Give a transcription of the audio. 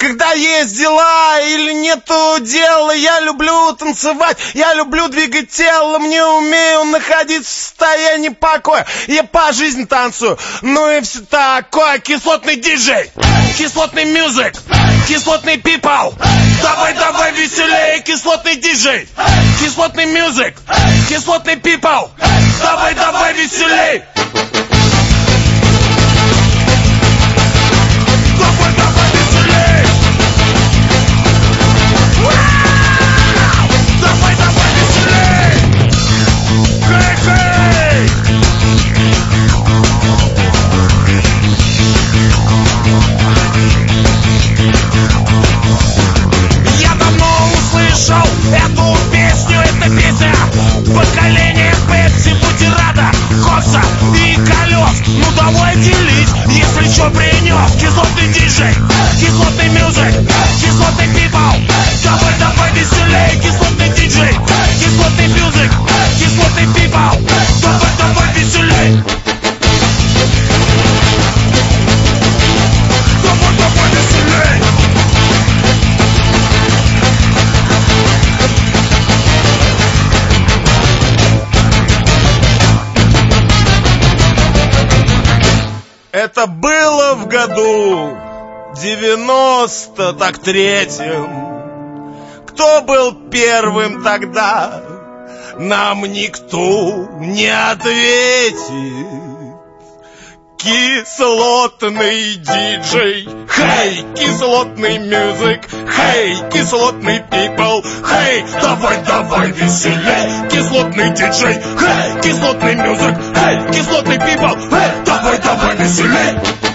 Когда есть дела или нету дела, я люблю танцевать, я люблю двигать телом, не умею находиться в состоянии покоя. Я по жизни танцую, ну и все такое. Кислотный диджей, кислотный мюзик, кислотный people. Давай, давай веселее, кислотный диджей, кислотный мюзик, кислотный people. Давай, давай веселей. Давай, давай веселей. Давай, давай веселей. Хей, хей. Я давно услышал эту песню, это песня поколения Пепси, бутерада, кокса и колес. Ну давай делить, если чё принёс. Кислотный диджей, кислотный мюзик, кислотный people. Давай, давай веселей, кислотный диджей, кислотный мюзик, кислотный people. Давай, давай веселей. Давай, давай веселей. Это было в году 93-м. Кто был первым тогда, нам никто не ответит. Кислотный диджей, хей, кислотный мюзик, хей, кислотный people, хей, давай, давай веселей. Кислотный диджей, хей, кислотный мюзик, хей, кислотный people, хей, давай, давай веселей.